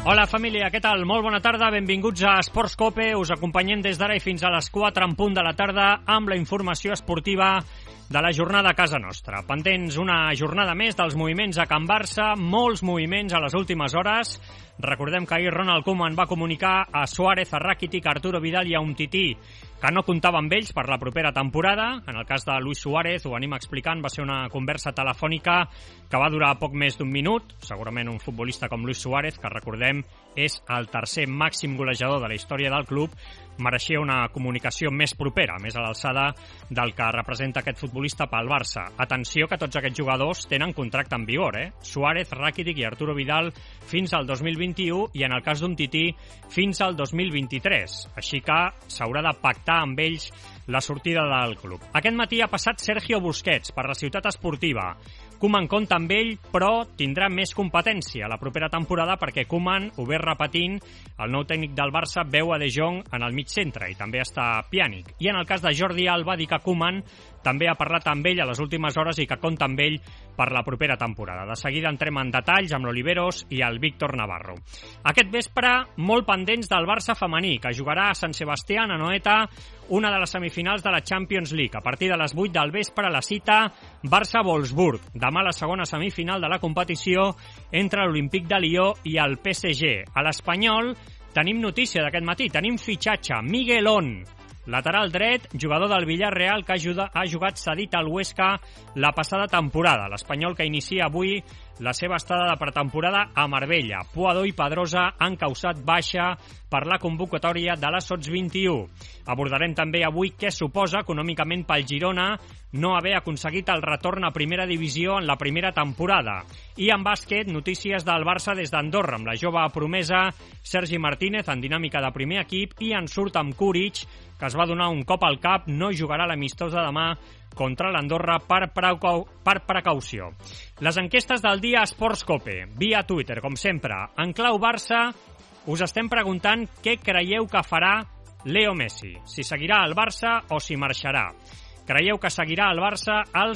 Hola família, què tal? Molt bona tarda, benvinguts a Esports Cope. Us acompanyem des d'ara i fins a les 4 en punt de la tarda amb la informació esportiva de la jornada a casa nostra. Pendents una jornada més dels moviments a Can Barça, molts moviments a les últimes hores. Recordem que ahir Ronald Koeman va comunicar a Suárez, a Rakitic, a Arturo Vidal i a Umtiti que no comptava amb ells per la propera temporada. En el cas de Luis Suárez, ho anem explicant, va ser una conversa telefònica que va durar poc més d'un minut. Segurament un futbolista com Luis Suárez, que recordem és el tercer màxim golejador de la història del club, mereixia una comunicació més propera, més a l'alçada del que representa aquest futbolista pel Barça. Atenció que tots aquests jugadors tenen contracte en vigor, Suárez, Rakitic i Arturo Vidal fins al 2021 i en el cas d'Umtiti fins al 2023. Així que s'haurà de pactar amb ells la sortida del club. Aquest matí ha passat Sergio Busquets per la Ciutat Esportiva. Koeman compta amb ell, però tindrà més competència la propera temporada perquè Koeman, ho ve repetint, el nou tècnic del Barça veu a De Jong en el mig centre i també està Pjanic. I en el cas de Jordi Alba, dir que Koeman també ha parlat amb ell a les últimes hores i que compta amb ell per la propera temporada. De seguida entrem en detalls amb l'Oliveros i el Víctor Navarro. Aquest vespre, molt pendents del Barça femení, que jugarà a Sant Sebastián, a Anoeta, una de les semifinals de la Champions League. A partir de les 8 del vespre, la cita Barça-Wolfsburg. Demà la segona semifinal de la competició entre l'Olímpic de Lió i el PSG. A l'Espanyol tenim notícia d'aquest matí, tenim fitxatge. Miguelón, lateral dret, jugador del Villarreal que ha jugat cedit al Huesca la passada temporada. L'Espanyol que inicia avui la seva estada de pretemporada a Marbella. Puadó i Pedrosa han causat baixa per la convocatòria de la Sots 21. Abordarem també avui què suposa econòmicament pel Girona no haver aconseguit el retorn a primera divisió en la primera temporada. I en bàsquet, notícies del Barça des d'Andorra, amb la jove promesa Sergi Martínez en dinàmica de primer equip i en surt amb Kuric, que es va donar un cop al cap, no jugarà l'amistosa demà contra l'Andorra per precaució. Les enquestes del dia a Esports Cope, via Twitter, com sempre. En clau Barça, us estem preguntant què creieu que farà Leo Messi, si seguirà al Barça o si marxarà. Creieu que seguirà al Barça al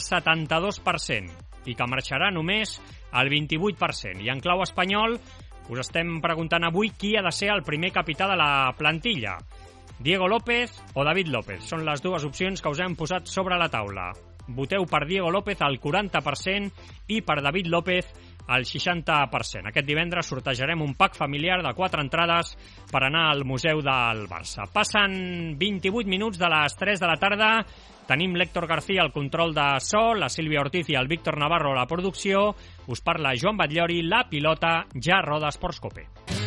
72% i que marxarà només al 28%. I en clau espanyol, us estem preguntant avui qui ha de ser el primer capità de la plantilla. Diego López o David López. Són les dues opcions que us hem posat sobre la taula. Voteu per Diego López al 40% i per David López al 60%. Aquest divendres sortejarem un pack familiar de 4 entrades per anar al Museu del Barça. Passen 28 minuts de les 3 de la tarda. Tenim l'Héctor García al control de so, la Sílvia Ortiz i el Víctor Navarro a la producció. Us parla Joan Batllori, la pilota ja roda Esports Cope.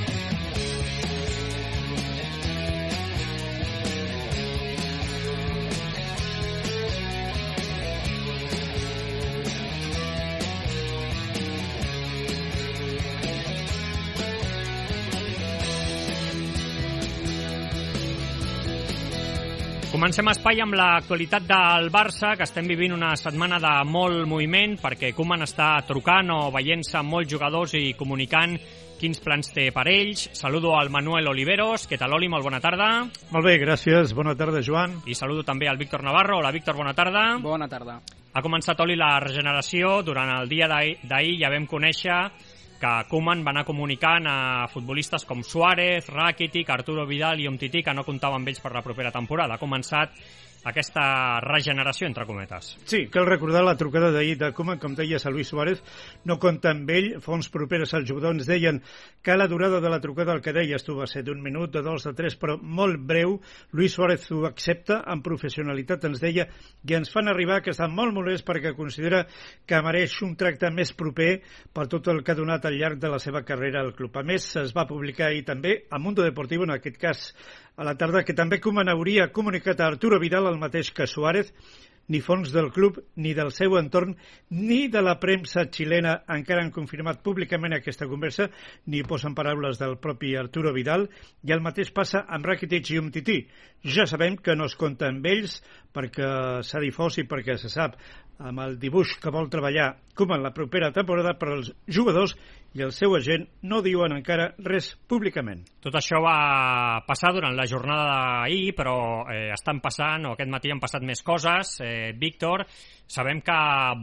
Comencem espai amb l'actualitat del Barça, que estem vivint una setmana de molt moviment, perquè Koeman està trucant o veient-se amb molts jugadors i comunicant quins plans té per ells. Saludo al Manuel Oliveros. Què tal, Oli? Molt bona tarda. Molt bé, gràcies. Bona tarda, Joan. I saludo també al Víctor Navarro. Hola, Víctor, bona tarda. Bona tarda. Ha començat, Oli, la regeneració. Durant el dia d'ahir ja vam conèixer que Koeman va anar comunicant a futbolistes com Suárez, Rakitic, Arturo Vidal i Umtiti que no comptava amb ells per la propera temporada. Ha començat aquesta regeneració, entre cometes. Sí, cal recordar la trucada d'ahir de Koeman, com deies, a Luis Suárez, no compta amb ell. Fons properes al jugador ens deien que la durada de la trucada, el que deies tu, va ser d'un minut, de 2, de 3, però molt breu. Luis Suárez ho accepta amb professionalitat, ens deia, i ens fan arribar que està molt molest perquè considera que mereix un tracte més proper per tot el que ha donat al llarg de la seva carrera al club. A més, es va publicar ahir també a Mundo Deportivo, en aquest cas a la tarda, que també Koeman hauria comunicat a Arturo Vidal el mateix que Suárez. Ni fons del club, ni del seu entorn, ni de la premsa xilena encara han confirmat públicament aquesta conversa, ni posen paraules del propi Arturo Vidal, i el mateix passa amb Rakitic i Umtiti. Ja sabem que no es compta amb ells perquè s'ha difós i perquè se sap amb el dibuix que vol treballar Koeman la propera temporada, però els jugadors i el seu agent no diuen encara res públicament. Tot això va passar durant la jornada d'ahir, però estan passant, o aquest matí han passat més coses. Víctor, sabem que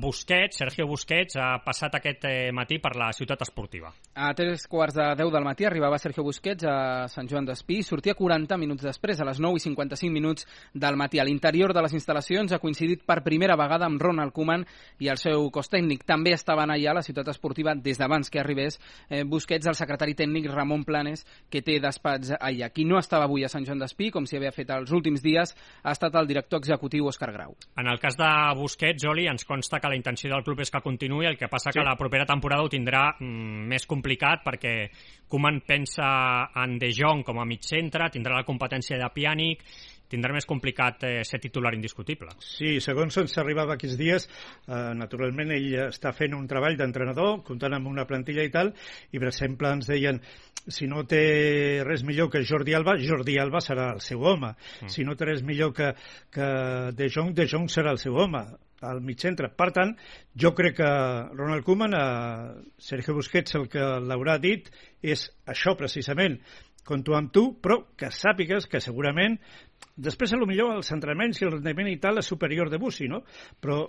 Sergio Busquets, ha passat aquest matí per la ciutat esportiva. A 3:15 del matí arribava Sergio Busquets a Sant Joan d'Espí i sortia 40 minuts després, a les 9:55 minuts del matí. A l'interior de les instal·lacions ha coincidit per primera vegada amb Ronald Koeman i el seu cos tècnic. També estaven allà a la ciutat esportiva des d'abans que arribés Busquets, el secretari tècnic Ramon Planes, que té despatx allà. Qui no estava avui a Sant Joan d'Espí, com s'hi havia fet els últims dies, ha estat el director executiu Òscar Grau. En el cas de Busquets, Oli, ens consta que la intenció del club és que continuï, el que passa que la propera temporada ho tindrà més complicat perquè Koeman pensa en De Jong com a mig centre, tindrà la competència de Pjanic, tindrà més complicat ser titular indiscutible. Sí, segons ens arribava aquests dies, naturalment ell està fent un treball d'entrenador, comptant amb una plantilla i tal, i per exemple ens deien si no té res millor que Jordi Alba serà el seu home. Si no té res millor que De Jong serà el seu home al mig centre. Per tant, jo crec que Ronald Koeman, Sergio Busquets, el que l'haurà dit és això precisament, compto amb tu, però que sàpigues que segurament després, potser els entrenaments i el rendiment i tal és superior de Bussi, no? Però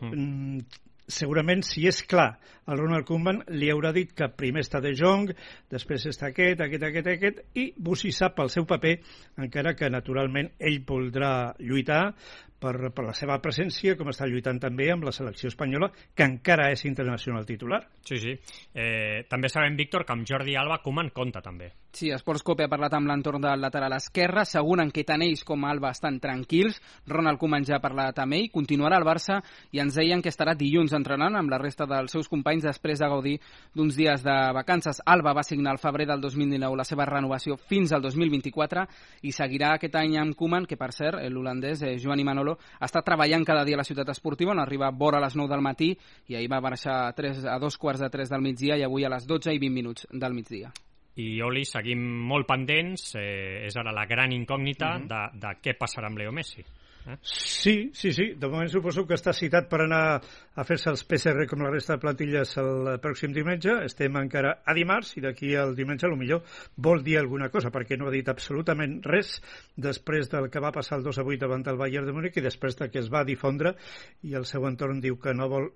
segurament, si és clar, el Ronald Koeman li haurà dit que primer està De Jong, després està aquest, i Bussi sap el seu paper, encara que naturalment ell voldrà lluitar per la seva presència, com està lluitant també amb la selecció espanyola, que encara és internacional titular. Sí. També sabem, Víctor, que amb Jordi Alba Koeman compta també. Sí, Esports Cope ha parlat amb l'entorn del lateral esquerre, asseguren que tant ells com Alba estan tranquils. Ronald Koeman ja ha parlat amb ell, continuarà al Barça i ens deien que estarà dilluns entrenant amb la resta dels seus companys després de gaudir d'uns dies de vacances. Alba va signar al febrer del 2019 la seva renovació fins al 2024 i seguirà aquest any amb Koeman, que per cert, l'holandès Joan Imanolo està treballant cada dia a la ciutat esportiva, on arriba vora a les 9 del matí i ahir va marxar a 2:15 del migdia i avui a les 12:20 del migdia. I, Oli, seguim molt pendents, és ara la gran incògnita de què passarà amb Leo Messi. Sí. De moment suposo que està citat per anar a fer-se els PCR com la resta de plantilles el pròxim diumenge. Estem encara a dimarts i d'aquí al diumenge potser vol dir alguna cosa, perquè no ha dit absolutament res després del que va passar el 2-8 davant del Bayern de Múnich i després de que es va difondre i el seu entorn diu que no vol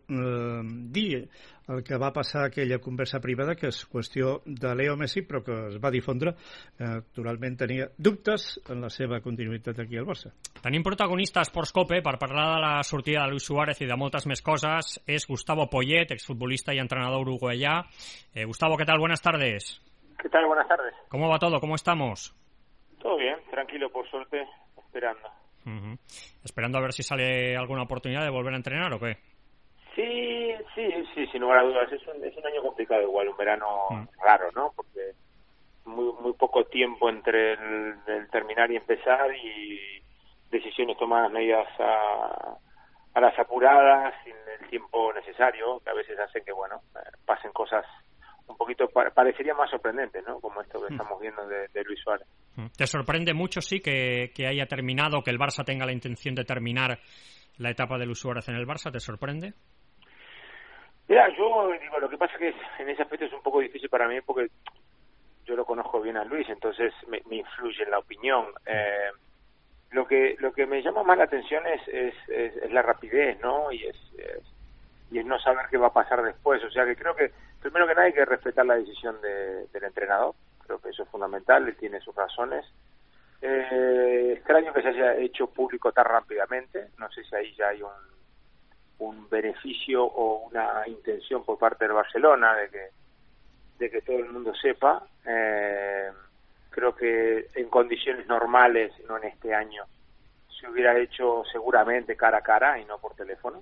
dir el que va passar aquella conversa privada, que és qüestió de Leo Messi, però que es va difondre. Naturalment tenia dubtes en la seva continuïtat aquí al Barça. Tenim protagonista a Esports Cope per parlar de la sortida de Luis Suárez y de moltes més cosas. Es Gustavo Poyet, exfutbolista y entrenador uruguaya. Gustavo, ¿qué tal? Buenas tardes. ¿Qué tal? Buenas tardes. ¿Cómo va todo? ¿Cómo estamos? Todo bien, tranquilo, por suerte, esperando. Esperando a ver si sale alguna oportunidad de volver a entrenar o qué. Sí, sin lugar a dudas. Es un año complicado igual, un verano raro, ¿no? Porque muy poco tiempo entre el terminar y empezar y decisiones tomadas medidas a las apuradas, sin el tiempo necesario, que a veces hacen que, pasen cosas un poquito, parecería más sorprendentes, ¿no? Como esto que estamos viendo de Luis Suárez. ¿Te sorprende mucho, sí, que haya terminado, que el Barça tenga la intención de terminar la etapa de Luis Suárez en el Barça? ¿Te sorprende? Mira, yo digo, lo que pasa es que en ese aspecto es un poco difícil para mí porque yo lo conozco bien a Luis, entonces me influye en la opinión. Lo que me llama más la atención es la rapidez, ¿no? Y es no saber qué va a pasar después. O sea que creo que, primero que nada, hay que respetar la decisión del entrenador. Creo que eso es fundamental, él tiene sus razones. Extraño que se haya hecho público tan rápidamente. No sé si ahí ya hay un beneficio o una intención por parte del Barcelona de que todo el mundo sepa. Creo que en condiciones normales, no en este año, se hubiera hecho seguramente cara a cara y no por teléfono.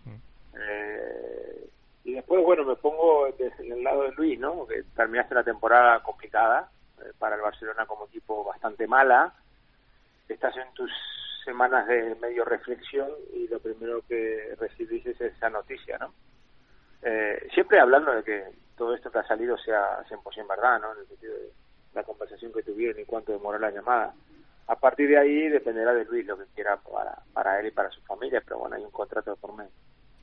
Y después, me pongo en el lado de Luis, ¿no? Que terminaste una temporada complicada para el Barcelona como equipo, bastante mala. Estás en tus semanas de medio reflexión y lo primero que recibís es esa noticia, ¿no? Siempre hablando de que todo esto que ha salido sea 100% verdad, ¿no? En el sentido de la conversación que tuvieron y cuánto demoró la llamada. A partir de ahí dependerá de Luis lo que quiera para él y para su familia, pero hay un contrato de por medio.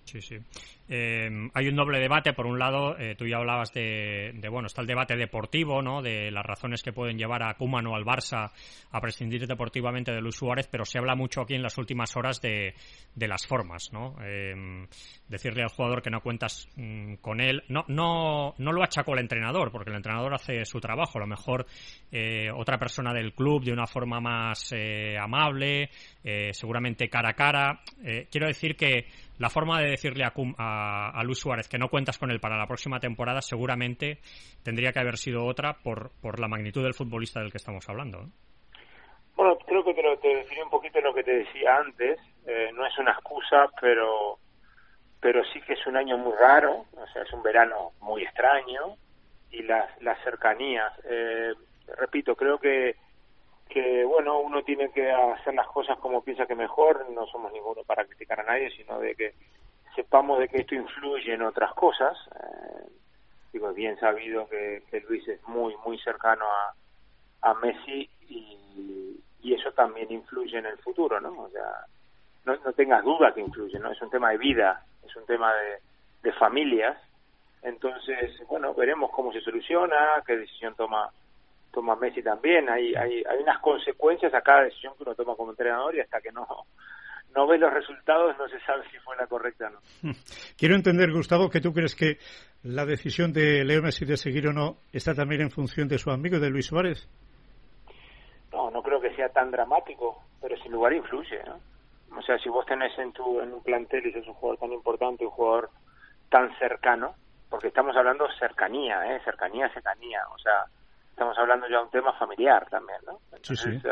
Sí, sí. Hay un doble debate. Por un lado, tú ya hablabas bueno, está el debate deportivo, ¿no? De las razones que pueden llevar a Koeman o al Barça a prescindir deportivamente de Luis Suárez, pero se habla mucho aquí en las últimas horas de las formas, ¿no? Decirle al jugador que no cuentas con él, no lo achacó el entrenador, porque el entrenador hace su trabajo. A lo mejor otra persona del club de una forma más amable, seguramente cara a cara. Quiero decir que la forma de decirle a Luis Suárez que no cuentas con él para la próxima temporada seguramente tendría que haber sido otra por la magnitud del futbolista del que estamos hablando, ¿eh? Bueno, creo que te definí un poquito en lo que te decía antes. No es una excusa, pero sí que es un año muy raro. O sea, es un verano muy extraño y las cercanías. Repito, creo que bueno, uno tiene que hacer las cosas como piensa que mejor. No somos ninguno para criticar a nadie, sino de que sepamos de que esto influye en otras cosas. Digo, es bien sabido que Luis es muy muy cercano a Messi y eso también influye en el futuro, ¿no? O sea, no tengas duda que influye, ¿no? Es un tema de vida, es un tema de familias. Entonces, bueno, veremos cómo se soluciona, qué decisión toma Messi también. Hay unas consecuencias a cada decisión que uno toma como entrenador y hasta que no ves los resultados no se sabe si fue la correcta o no. Quiero entender, Gustavo, que tú crees que la decisión de Leo Messi de seguir o no está también en función de su amigo, de Luis Suárez. No creo que sea tan dramático, pero sin lugar influye, ¿no? O sea, si vos tenés en un plantel y sos un jugador tan importante, un jugador tan cercano, porque estamos hablando cercanía, cercanía, o sea, estamos hablando ya de un tema familiar también, ¿no? Entonces, sí.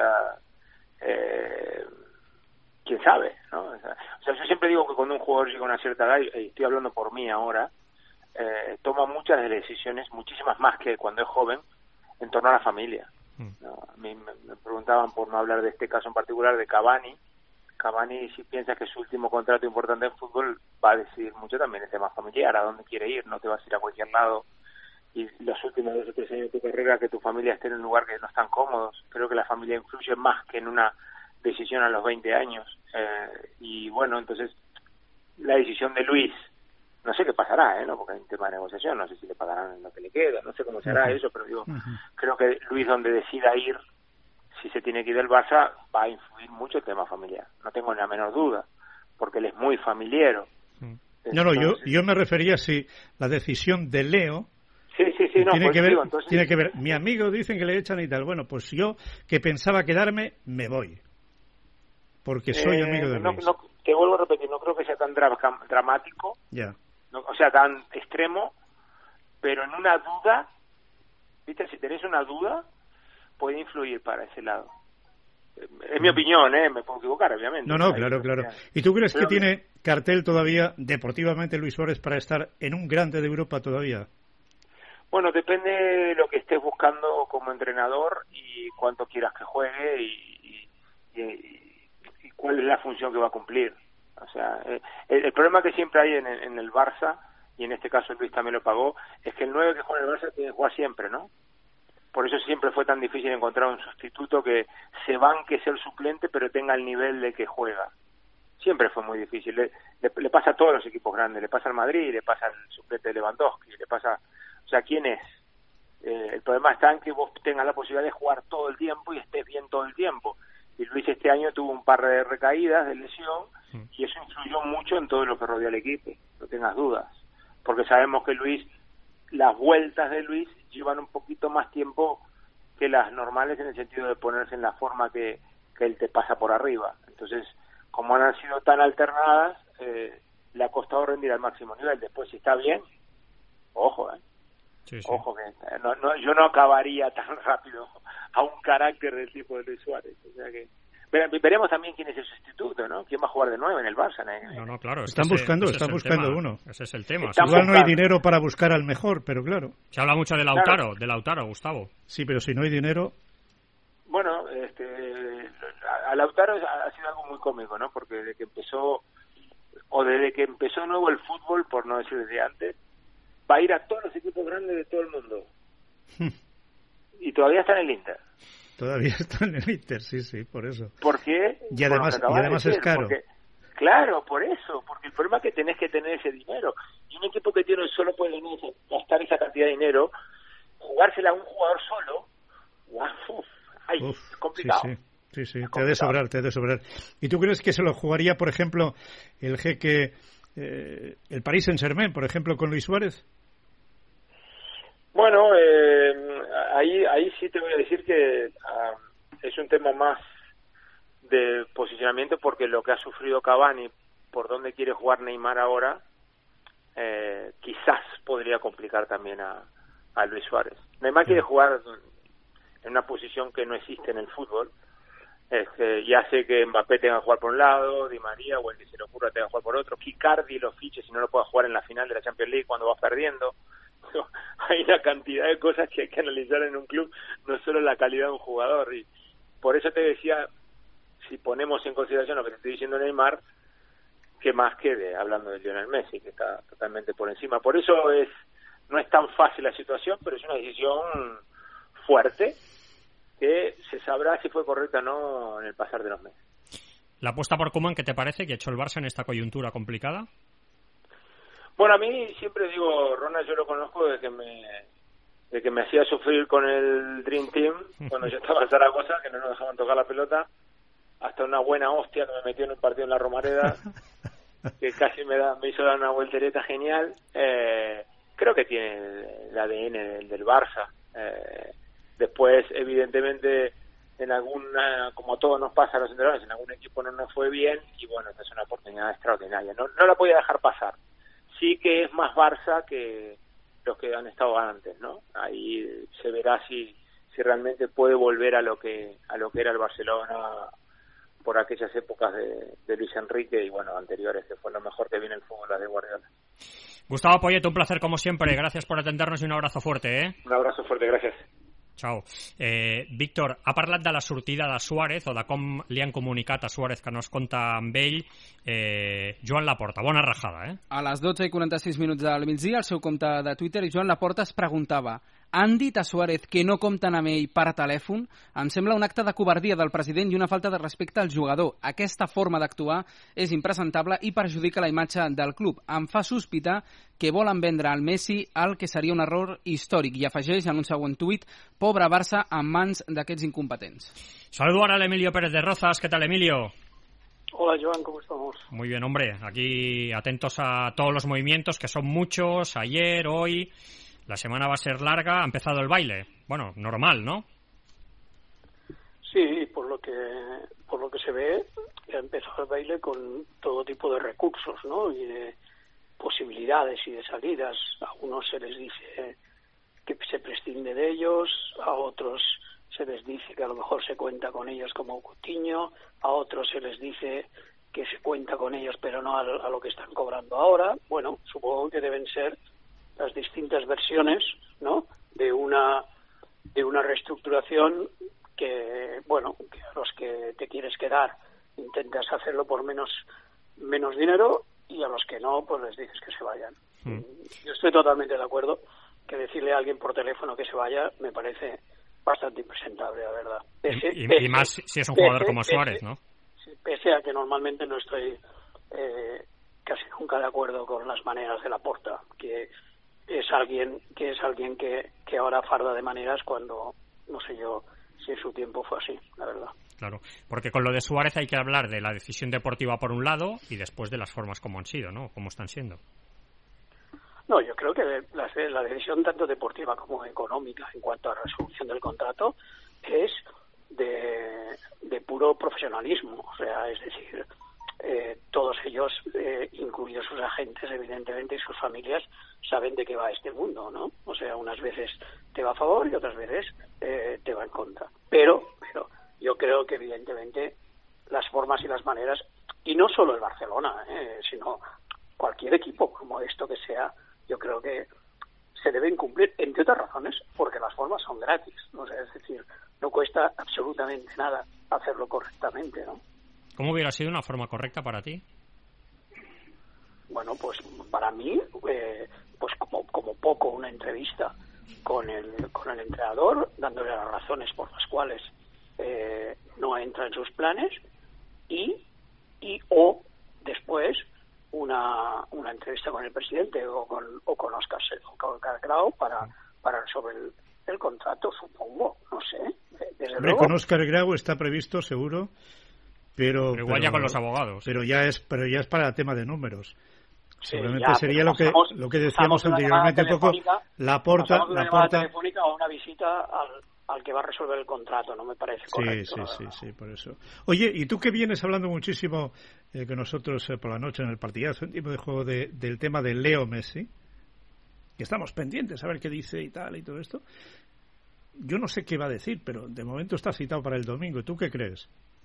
¿Quién sabe, no? O sea, yo siempre digo que cuando un jugador llega a una cierta edad, y estoy hablando por mí ahora, toma muchas de las decisiones, muchísimas más que cuando es joven, en torno a la familia, ¿no? A mí me preguntaban, por no hablar de este caso en particular, de Cavani, si piensa que su último contrato importante en fútbol, va a decidir mucho también el tema familiar, a dónde quiere ir, no te vas a ir a cualquier lado, y los últimos 2 o 3 años de tu carrera, que tu familia esté en un lugar que no están cómodos. Creo que la familia influye más que en una decisión a los 20 años. Y bueno, entonces, la decisión de Luis, no sé qué pasará, ¿no? Porque hay un tema de negociación, no sé si le pagarán lo que le queda, no sé cómo será eso, pero digo, creo que Luis, donde decida ir, si se tiene que ir del Barça, va a influir mucho el tema familiar. No tengo ni la menor duda, porque él es muy familiero. Entonces, yo me refería si la decisión de Leo tiene que ver, mi amigo dicen que le echan y tal. Bueno, pues yo, que pensaba quedarme, me voy. Porque soy amigo de Luis. Te vuelvo a repetir, no creo que sea tan dramático, o sea, tan extremo, pero en una duda, ¿viste? Si tenés una duda, puede influir para ese lado. Es mi opinión, me puedo equivocar, obviamente. No, claro. ¿Y tú crees que tiene cartel todavía, deportivamente, Luis Suárez, para estar en un grande de Europa todavía? Bueno, depende de lo que estés buscando como entrenador y cuánto quieras que juegue y cuál es la función que va a cumplir. O sea, el problema que siempre hay en el Barça, y en este caso Luis también lo pagó, es que el 9 que juega en el Barça tiene que jugar siempre, ¿no? Por eso siempre fue tan difícil encontrar un sustituto que se banque ser suplente pero tenga el nivel de que juega. Siempre fue muy difícil. Le pasa a todos los equipos grandes, le pasa al Madrid, le pasa al suplente de Lewandowski, le pasa... O sea, ¿quién es? El problema está en que vos tengas la posibilidad de jugar todo el tiempo y estés bien todo el tiempo. Y Luis este año tuvo un par de recaídas de lesión y eso influyó mucho en todo lo que rodea al equipo, no tengas dudas. Porque sabemos que Luis, las vueltas de Luis llevan un poquito más tiempo que las normales en el sentido de ponerse en la forma que él te pasa por arriba. Entonces, como han sido tan alternadas, le ha costado rendir al máximo nivel. Después, si está bien, ojo, Sí. Ojo que yo no acabaría tan rápido a un carácter del tipo de Luis Suárez. O sea que veremos también quién es el sustituto, ¿no? ¿Quién va a jugar de nuevo en el Barça? No, claro. Están buscando uno. Ese es el tema. Igual no hay dinero para buscar al mejor, pero claro. Se habla mucho de Lautaro, Gustavo. Sí, pero si no hay dinero... Bueno, a Lautaro ha sido algo muy cómico, ¿no? Porque desde que empezó nuevo el fútbol, por no decir desde antes, va a ir a todos los equipos grandes de todo el mundo. Y todavía está en el Inter. Todavía está en el Inter, sí, por eso. ¿Por qué? Y además es caro. Claro, por eso, porque el problema es que tenés que tener ese dinero. Y un equipo que tiene solo puede gastar esa cantidad de dinero, jugársela a un jugador solo, es complicado. Sí, te ha de sobrar. ¿Y tú crees que se lo jugaría, por ejemplo, el jeque, el Paris Saint-Germain, por ejemplo, con Luis Suárez? Bueno, ahí sí te voy a decir que es un tema más de posicionamiento, porque lo que ha sufrido Cavani, por dónde quiere jugar Neymar ahora, quizás podría complicar también a Luis Suárez. Neymar quiere jugar en una posición que no existe en el fútbol, y hace que Mbappé tenga que jugar por un lado, Di María o el que se le ocurra tenga que jugar por otro, que Icardi lo fiche si no lo puede jugar en la final de la Champions League cuando va perdiendo. Hay una cantidad de cosas que hay que analizar en un club, no solo la calidad de un jugador, y por eso te decía, si ponemos en consideración lo que te estoy diciendo Neymar, que más quede hablando de Lionel Messi, que está totalmente por encima. Por eso no es tan fácil la situación, pero es una decisión fuerte que se sabrá si fue correcta o no en el pasar de los meses. ¿La apuesta por Koeman qué te parece que ha hecho el Barça en esta coyuntura complicada? Bueno, a mí siempre digo, Ronald, yo lo conozco de que me hacía sufrir con el Dream Team cuando yo estaba en Zaragoza, que no nos dejaban tocar la pelota, hasta una buena hostia que me metió en un partido en la Romareda, que casi me hizo dar una voltereta genial. Creo que tiene el ADN del Barça. Después, evidentemente, en alguna, como todo nos pasa a los entrenadores, en algún equipo no nos fue bien, y bueno, esta es una oportunidad extraordinaria. No la podía dejar pasar. Sí que es más Barça que los que han estado antes, ¿no? Ahí se verá si realmente puede volver a lo que era el Barcelona por aquellas épocas de Luis Enrique y bueno, anteriores, que fue lo mejor que viene el fútbol, la de Guardiola. Gustavo Poyet, un placer como siempre, gracias por atendernos i un abrazo fuerte. Un abrazo fuerte, gràcies. Ciao. Víctor, ha parlat de la sortida de Suárez o de com li han comunicat a Suárez que no es compta amb ell. Joan Laporta, bona rajada, A les 12:46 del migdia, al seu compte de Twitter, Joan Laporta es preguntava: han dit a Suárez que no compten amb ell per telèfon? Em sembla un acte de covardia del president i una falta de respecte al jugador. Aquesta forma d'actuar és impresentable i perjudica la imatge del club. Em fa sospitar que volen vendre al Messi el que seria un error històric. I afegeix en un següent tuit: pobre Barça en mans d'aquests incompetents. Saludo ahora al Emilio Pérez de Rozas. ¿Qué tal, Emilio? Hola, Joan, ¿cómo estamos? Muy bien, hombre. Aquí atentos a todos los movimientos, que son muchos, ayer, hoy. La semana va a ser larga, ha empezado el baile. Bueno, normal, ¿no? Sí, por lo que se ve, ha empezado el baile con todo tipo de recursos, ¿no? Y de posibilidades y de salidas. A unos se les dice que se prescinde de ellos, a otros se les dice que a lo mejor se cuenta con ellos como Coutinho, a otros se les dice que se cuenta con ellos pero no a lo que están cobrando ahora. Bueno, supongo que deben ser las distintas versiones, ¿no?, de una reestructuración que, bueno, que a los que te quieres quedar intentas hacerlo por menos dinero y a los que no, pues les dices que se vayan. Yo estoy totalmente de acuerdo que decirle a alguien por teléfono que se vaya me parece bastante impresentable, la verdad. Y más si es un jugador como Suárez, ¿no? Pese a que normalmente no estoy casi nunca de acuerdo con las maneras de Laporta, que es alguien que ahora farda de maneras cuando no sé yo si en su tiempo fue así, la verdad. Claro, porque con lo de Suárez hay que hablar de la decisión deportiva por un lado y después de las formas como han sido, ¿no? Como están siendo. No, yo creo que la decisión tanto deportiva como económica en cuanto a resolución del contrato es de puro profesionalismo, o sea, es decir, todos ellos, incluidos sus agentes, evidentemente, y sus familias, saben de qué va este mundo, ¿no? O sea, unas veces te va a favor y otras veces te va en contra. Pero yo creo que, evidentemente, las formas y las maneras, y no solo el Barcelona, sino cualquier equipo como esto que sea, yo creo que se deben cumplir, entre otras razones, porque las formas son gratis. O sea, es decir, no cuesta absolutamente nada hacerlo correctamente, ¿no? ¿Cómo hubiera sido una forma correcta para ti? Bueno, pues para mí, pues como poco una entrevista con el entrenador, dándole las razones por las cuales no entra en sus planes y después una entrevista con el presidente o con Óscar Grau para sobre el contrato, supongo, no sé. Desde luego. Con Óscar Grau está previsto, seguro, pero igual ya con los abogados. Pero ya es para el tema de números. Sí, seguramente ya, sería lo que decíamos anteriormente un poco, la porta telefónica o una visita al que va a resolver el contrato, no me parece correcto. Sí, por eso. Oye, y tú que vienes hablando muchísimo que nosotros por la noche en el partidazo, en tiempo de juego, del tema de Leo Messi, que estamos pendientes a ver qué dice y tal y todo esto, yo no sé qué va a decir, pero de momento está citado para el domingo. ¿Tú qué crees?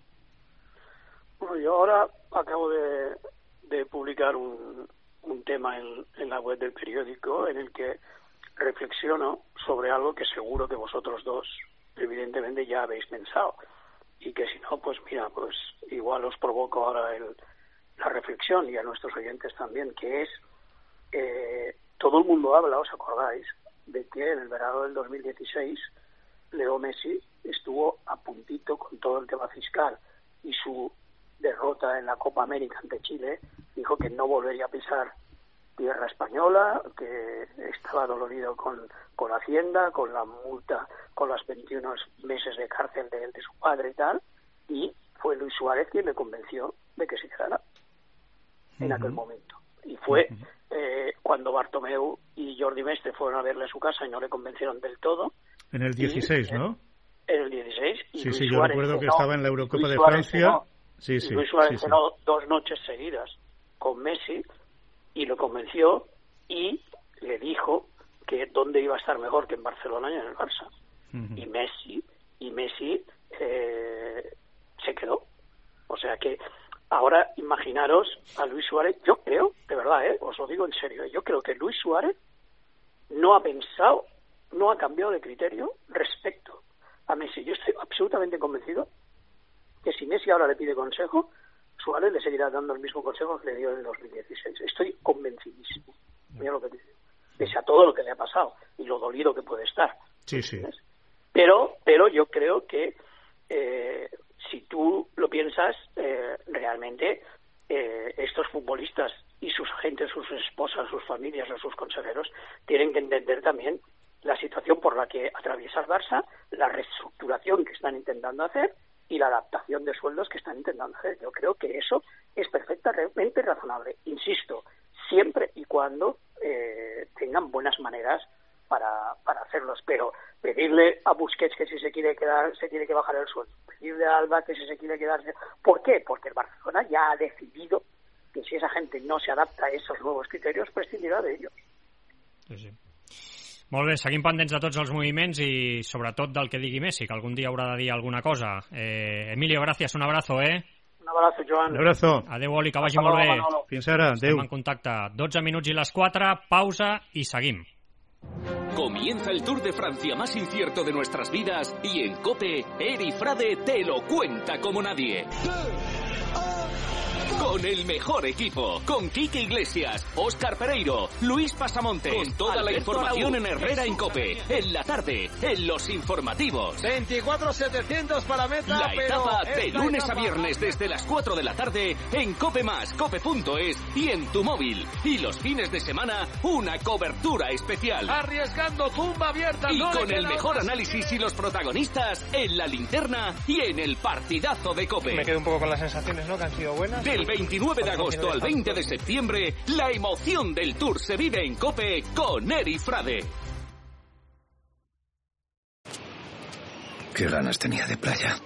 Bueno, yo ahora acabo de publicar un tema en la web del periódico en el que reflexiono sobre algo que seguro que vosotros dos evidentemente ya habéis pensado, y que si no, pues mira, pues igual os provoco ahora la reflexión, y a nuestros oyentes también, que es todo el mundo habla, ¿os acordáis?, de que en el verano del 2016 Leo Messi estuvo a puntito con todo el tema fiscal y su derrota en la Copa América ante Chile. Dijo que no volvería a pisar tierra española, que estaba dolorido con Hacienda, con la multa, con los 21 meses de cárcel de su padre y tal, y fue Luis Suárez quien le convenció de que se quedara en aquel momento. Y fue cuando Bartomeu y Jordi Mestre fueron a verle a su casa y no le convencieron del todo. En el 16, ¿no? En el 16. Y sí, Luis yo Suárez recuerdo que cenó, estaba en la Eurocopa Luis de Suárez Francia. Cenó, Luis Suárez cenó 2 noches seguidas con Messi y lo convenció y le dijo que dónde iba a estar mejor que en Barcelona y en el Barça. Y Messi se quedó. O sea que ahora imaginaros a Luis Suárez. Yo creo, de verdad, os lo digo en serio, yo creo que Luis Suárez no ha pensado, no ha cambiado de criterio respecto a Messi. Yo estoy absolutamente convencido que si Messi ahora le pide consejo, Suárez le seguirá dando el mismo consejo que le dio en el 2016. Estoy convencidísimo. Mira lo que dice. Pese a todo lo que le ha pasado y lo dolido que puede estar. Sí. Pero yo creo que si tú lo piensas, realmente estos futbolistas y sus agentes, sus esposas, sus familias o sus consejeros tienen que entender también la situación por la que atraviesa el Barça, la reestructuración que están intentando hacer y la adaptación de sueldos que están intentando hacer. Yo creo que eso es perfectamente razonable, insisto, siempre y cuando tengan buenas maneras para hacerlos. Pero pedirle a Busquets que si se quiere quedar, se tiene que bajar el sueldo, pedirle a Alba que si se quiere quedar... ¿Por qué? Porque el Barcelona ya ha decidido que si esa gente no se adapta a esos nuevos criterios, prescindirà d'ells. Sí. Molt bé, seguim pendents de tots els moviments i sobretot del que digui Messi, que algun dia haurà de dir alguna cosa. Emilio, gràcies, un abrazo, Un abrazo, Joan. Un abrazo. Adéu, Oli, que vagi molt bé. Fins ara, adéu. Estem en contacte. 12 minuts i les 4, pausa i seguim. Comienza el Tour de Francia más incierto de nuestras vidas y en COPE, Eri Frade te lo cuenta como nadie. Con el mejor equipo, con Quique Iglesias, Óscar Pereiro, Luis Pasamontes, con toda la información en Herrera en COPE, en la tarde, en los informativos. 24.700 para meta, la etapa de lunes a viernes desde las 4 de la tarde en COPE+, cope.es y en tu móvil. Y los fines de semana, una cobertura especial. Arriesgando tumba abierta. Y con el mejor análisis y los protagonistas en la linterna y en el partidazo de COPE. Me quedo un poco con las sensaciones, ¿no?, que han sido buenas. Del 29 de agosto al 20 de septiembre, la emoción del Tour se vive en COPE con Eri Frade. Qué ganas tenía de playa.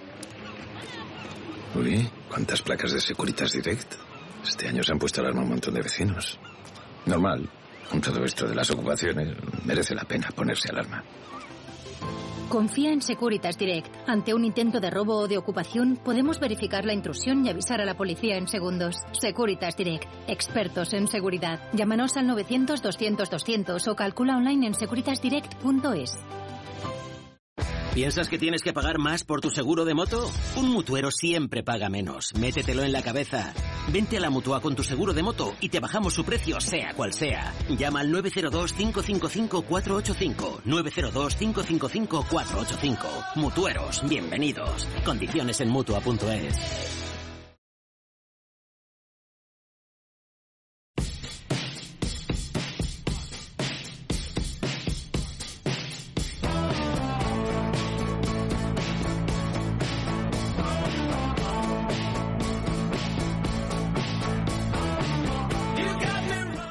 Uy, cuántas placas de Securitas Direct. Este año se han puesto alarma un montón de vecinos. Normal, con todo esto de las ocupaciones, merece la pena ponerse alarma. Confía en Securitas Direct. Ante un intento de robo o de ocupación, podemos verificar la intrusión y avisar a la policía en segundos. Securitas Direct. Expertos en seguridad. Llámanos al 900-200-200 o calcula online en securitasdirect.es. ¿Piensas que tienes que pagar más por tu seguro de moto? Un mutuero siempre paga menos. Métetelo en la cabeza. Vente a la Mutua con tu seguro de moto y te bajamos su precio, sea cual sea. Llama al 902-555-485. 902-555-485. Mutueros, bienvenidos. Condiciones en Mutua.es.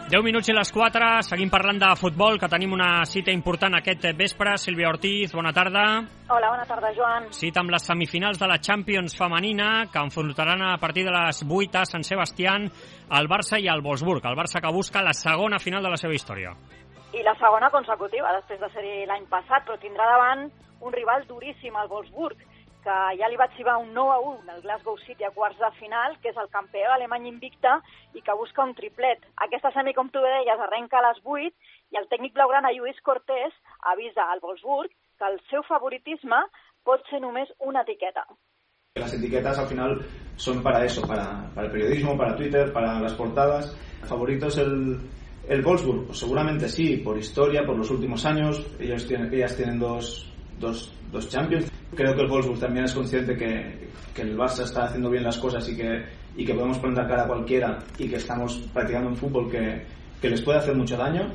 10 minuts i les 4, seguim parlant de futbol, que tenim una cita important aquest vespre. Sílvia Ortiz, bona tarda. Hola, bona tarda, Joan. Cita amb les semifinals de la Champions femenina, que enfrontaran a partir de les 8 a Sant Sebastián el Barça i el Wolfsburg. El Barça que busca la segona final de la seva història. I la segona consecutiva, després de ser l'any passat, però tindrà davant un rival duríssim, el Wolfsburg, que ja li va xivar un 9-1 al Glasgow City a quarts de final, que és el campió alemany invicte i que busca un triplet. Aquesta semi, com tu deies, arrenca a les 8 i el tècnic blaugrana Lluís Cortés avisa al Wolfsburg que el seu favoritisme pot ser només una etiqueta. Las etiquetas al final son para eso, para el periodismo, para Twitter, para las portadas. ¿Favoritos el Wolfsburg? Pues seguramente sí, por historia, por los últimos años. Ellas tienen dos Champions. Creo que el Wolfsburg también es consciente que el Barça está haciendo bien las cosas y que podemos plantar cara a cualquiera y que estamos practicando un fútbol que les puede hacer mucho daño.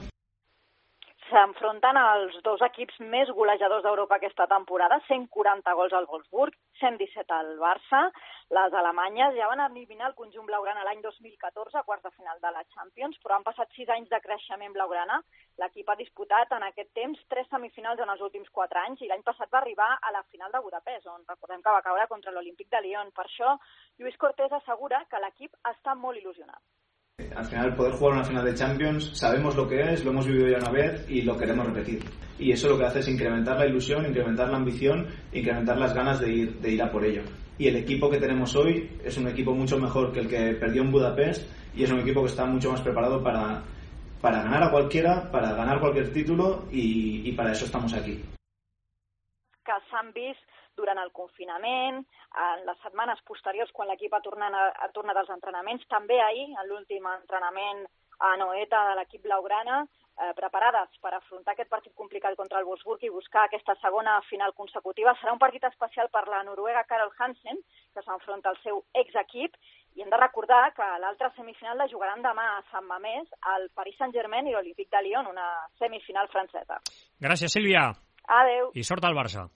S'enfronten els dos equips més golejadors d'Europa aquesta temporada, 140 gols al Wolfsburg, 117 al Barça. Les alemanyes ja van eliminar el conjunt blaugrana l'any 2014 a quarts de final de la Champions, però han passat 6 anys de creixement blaugrana. L'equip ha disputat en aquest temps 3 semifinals en els últims 4 anys i l'any passat va arribar a la final de Budapest, on recordem que va caure contra l'Olímpic de Lyon. Per això, Lluís Cortés assegura que l'equip està molt il·lusionat. Al final, poder jugar una final de Champions, sabemos lo que es, lo hemos vivido ya una vez y lo queremos repetir. Y eso lo que hace es incrementar la ilusión, incrementar la ambición, incrementar las ganas de ir a por ello. Y el equipo que tenemos hoy es un equipo mucho mejor que el que perdió en Budapest y es un equipo que está mucho más preparado para ganar a cualquiera, para ganar cualquier título y para eso estamos aquí. Que s'han vist durant el confinament, en les setmanes posteriors quan l'equip ha tornat als entrenaments, també ahir, en l'últim entrenament a Anoeta de l'equip blaugrana, preparades per afrontar aquest partit complicat contra el Wolfsburg i buscar aquesta segona final consecutiva. Serà un partit especial per la noruega Carol Hansen, que s'enfronta al seu exequip, i hem de recordar que l'altra semifinal la jugaran demà a Sant Mamés, el Paris Saint-Germain i l'Olímpic de Lyon, una semifinal francesa. Gràcies, Sílvia. Adeu. I sort al Barça.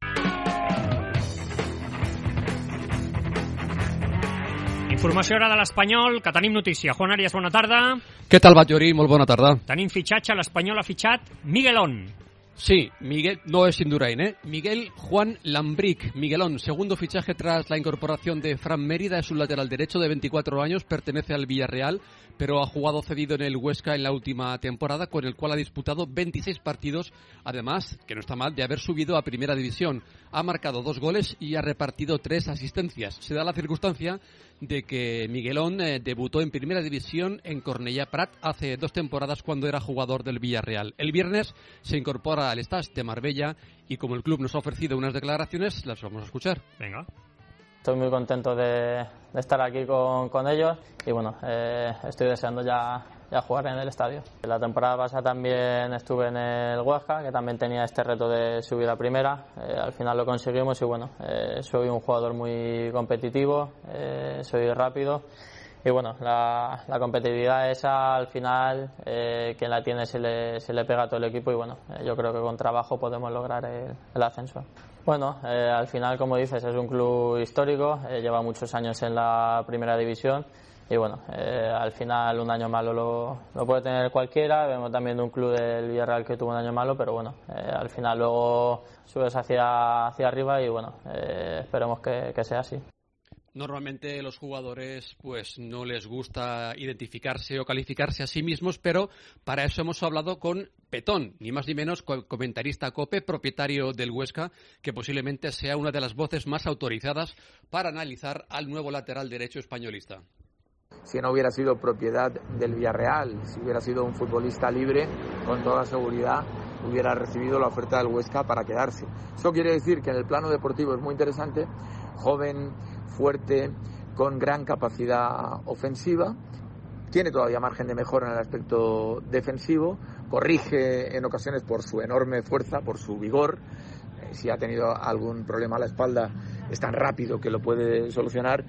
Informació ara de l'Espanyol, que tenim notícia. Juan Arias, bona tarda. Què tal, Batllori? Molt bona tarda. Tenim fitxatge, l'Espanyol ha fitxat Miguelón. Sí, Miguel, no es Indurain, ¿eh? Miguel Juan Lambric, Miguelón, segundo fichaje tras la incorporación de Fran Mérida, es un lateral derecho de 24 años, pertenece al Villarreal, pero ha jugado cedido en el Huesca en la última temporada, con el cual ha disputado 26 partidos, además, que no está mal, de haber subido a Primera División. Ha marcado 2 goles y ha repartido 3 asistencias. Se da la circunstancia de que Miguelón debutó en Primera División en Cornellà Prat hace 2 temporadas cuando era jugador del Villarreal. El viernes se incorpora al Stade de Marbella y como el club nos ha ofrecido unas declaraciones, las vamos a escuchar. Venga. Estoy muy contento de estar aquí con ellos y bueno, estoy deseando ya jugar en el estadio. La temporada pasada también estuve en el Huesca, que también tenía este reto de subir a primera. Al final lo conseguimos y bueno, soy un jugador muy competitivo, soy rápido y bueno, la competitividad esa al final quien la tiene se le pega a todo el equipo y bueno, yo creo que con trabajo podemos lograr el ascenso. Bueno, al final, como dices, es un club histórico, lleva muchos años en la Primera División y bueno, al final un año malo lo puede tener cualquiera. Vemos también de un club del Villarreal que tuvo un año malo, pero bueno, al final luego subes hacia arriba y bueno, esperemos que sea así. Normalmente los jugadores pues no les gusta identificarse o calificarse a sí mismos, pero para eso hemos hablado con Petón, ni más ni menos comentarista COPE, propietario del Huesca, que posiblemente sea una de las voces más autorizadas para analizar al nuevo lateral derecho españolista. Si no hubiera sido propiedad del Villarreal, si hubiera sido un futbolista libre, con toda seguridad hubiera recibido la oferta del Huesca para quedarse. Eso quiere decir que en el plano deportivo es muy interesante, joven, fuerte, con gran capacidad ofensiva, tiene todavía margen de mejora en el aspecto defensivo, corrige en ocasiones por su enorme fuerza, por su vigor, si ha tenido algún problema a la espalda es tan rápido que lo puede solucionar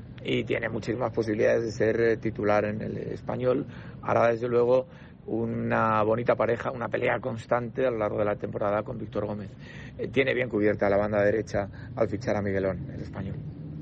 y tiene muchísimas posibilidades de ser titular en el Español. Ahora desde luego una bonita pareja, una pelea constante a lo largo de la temporada con Víctor Gómez. Tiene bien cubierta la banda derecha al fichar a Miguelón, el Español.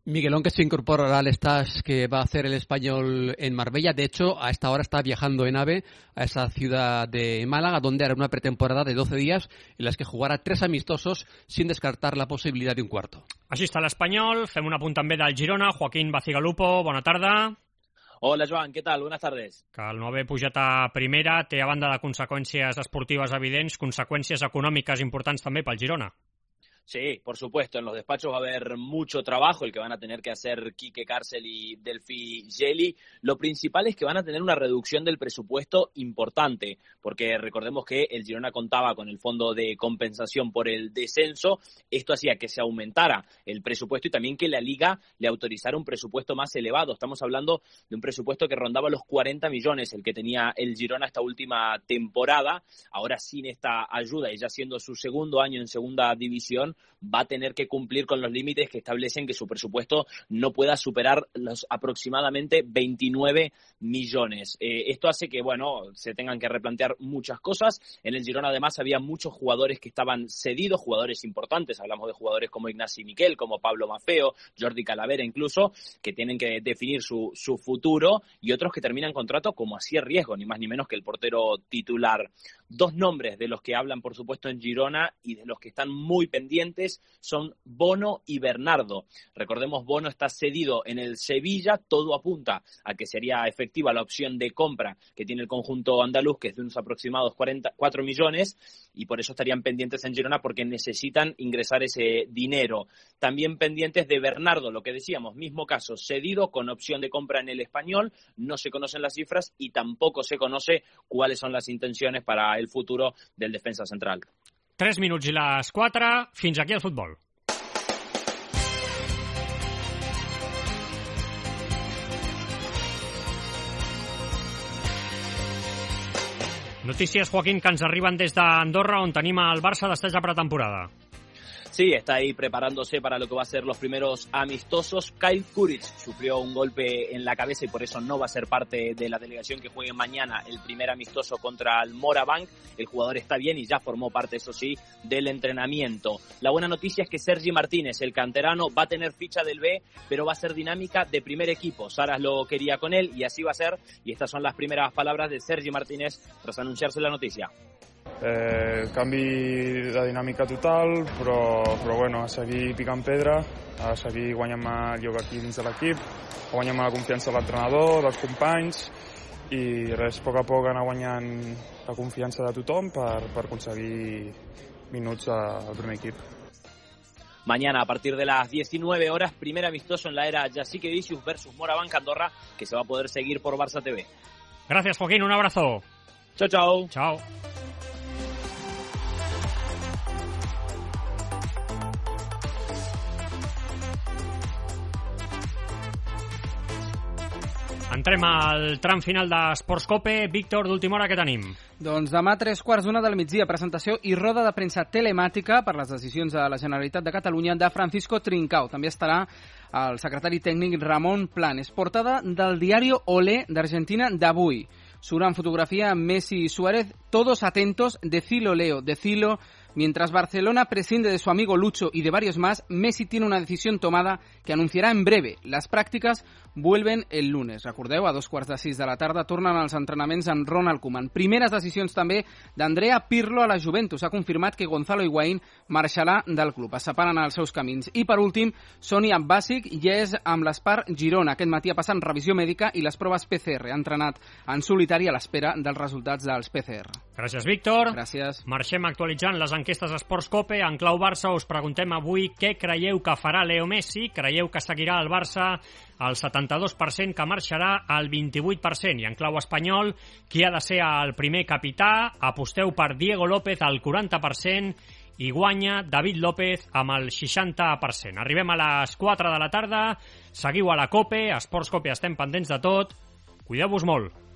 Miguelón, que se incorporará al stage que va a hacer el Español en Marbella. De hecho, a esta hora está viajando en AVE a esa ciudad de Málaga, donde hará una pretemporada de 12 días en las que jugarà 3 amistosos sin descartar la possibilitat d'un quarto. Així està l'Espanyol. Fem un apunt també del Girona. Joaquín Bacigalupo, bona tarda. Hola, Joan, ¿qué tal? Buenas tardes. Que el no haver pujat a primera té, a banda de conseqüències esportives evidents, conseqüències econòmiques importants també pel Girona. Sí, por supuesto, en los despachos va a haber mucho trabajo, el que van a tener que hacer Quique Cárcel y Delphi Geli. Lo principal es que van a tener una reducción del presupuesto importante, porque recordemos que el Girona contaba con el fondo de compensación por el descenso. Esto hacía que se aumentara el presupuesto y también que la Liga le autorizara un presupuesto más elevado. Estamos hablando de un presupuesto que rondaba los 40 millones, el que tenía el Girona esta última temporada. Ahora, sin esta ayuda y ya siendo su segundo año en segunda división, va a tener que cumplir con los límites que establecen que su presupuesto no pueda superar los aproximadamente 29 millones. Esto hace que, se tengan que replantear muchas cosas. En el Girona, además, había muchos jugadores que estaban cedidos, jugadores importantes. Hablamos de jugadores como Ignasi Miquel, como Pablo Maffeo, Jordi Calavera incluso, que tienen que definir su futuro, y otros que terminan contrato como Asier Riesgo, ni más ni menos que el portero titular. 2 nombres de los que hablan, por supuesto, en Girona y de los que están muy pendientes son Bono y Bernardo. Recordemos, Bono está cedido en el Sevilla, todo apunta a que sería efectiva la opción de compra que tiene el conjunto andaluz, que es de unos aproximados 44 millones, y por eso estarían pendientes en Girona porque necesitan ingresar ese dinero. También pendientes de Bernardo, lo que decíamos, mismo caso, cedido con opción de compra en el Español, no se conocen las cifras y tampoco se conoce cuáles son las intenciones para el futuro del defensa central. 3 minuts i les 4, fins aquí el futbol. Notícies, Joaquín, que ens arriben des d'Andorra, on tenim el Barça després de pretemporada. Sí, está ahí preparándose para lo que va a ser los primeros amistosos. Kyle Kuric sufrió un golpe en la cabeza y por eso no va a ser parte de la delegación que juegue mañana el primer amistoso contra el Morabanc. El jugador está bien y ya formó parte, eso sí, del entrenamiento. La buena noticia es que Sergi Martínez, el canterano, va a tener ficha del B, pero va a ser dinámica de primer equipo. Saras lo quería con él y así va a ser. Y estas son las primeras palabras de Sergi Martínez tras anunciarse la noticia. Canvi de dinàmica total, però a seguir picant pedra, a seguir guanyant el lloc aquí dins de l'equip, guanyant la confiança de l'entrenador, dels companys, i res, a poc anar guanyant la confiança de tothom per aconseguir minuts al primer equip. Mañana, a partir de las 19 horas, primer amistoso en la era Jacique Vicius versus Morabanc Andorra, que se va a poder seguir por Barça TV. Gracias, Joaquín, un abrazo. Chao, chao. Chao. Entrem al tram final d'Esports Cope. Víctor, d'última hora, què tenim? Doncs demà 3:15 del migdia, presentació i roda de premsa telemàtica per les decisions de la Generalitat de Catalunya de Francisco Trincao. També estarà el secretari tècnic Ramon Planes. Portada del diari Olé d'Argentina d'avui. Surt en fotografia Messi y Suárez, todos atentos, decilo Leo, decilo. Mientras Barcelona prescinde de su amigo Lucho y de varios más, Messi tiene una decisión tomada que anunciará en breve. Las prácticas vuelven el lunes. Recordeu, a 2:45 de la tarda tornen els entrenaments amb Ronald Koeman. Primeres decisions també d'Andrea Pirlo a la Juventus. Ha confirmat que Gonzalo Higuaín marxarà del club. Es separen els seus camins. I per últim, Sonny Basic ja és amb l'Espar Girona. Aquest matí ha passat revisió mèdica i les proves PCR. Ha entrenat en solitari a l'espera dels resultats dels PCR. Gràcies, Víctor. Gràcies. Marxem actualitzant les enquestes Esports Cope. En clau Barça us preguntem avui què creieu que farà Leo Messi. Creieu que seguirà al Barça el 72%, que marxarà al 28%. I en clau espanyol, qui ha de ser el primer capità? Aposteu per Diego López al 40% i guanya David López amb el 60%. Arribem a les 4 de la tarda. Seguiu a la Cope. A Esports Cope estem pendents de tot. Cuideu-vos molt.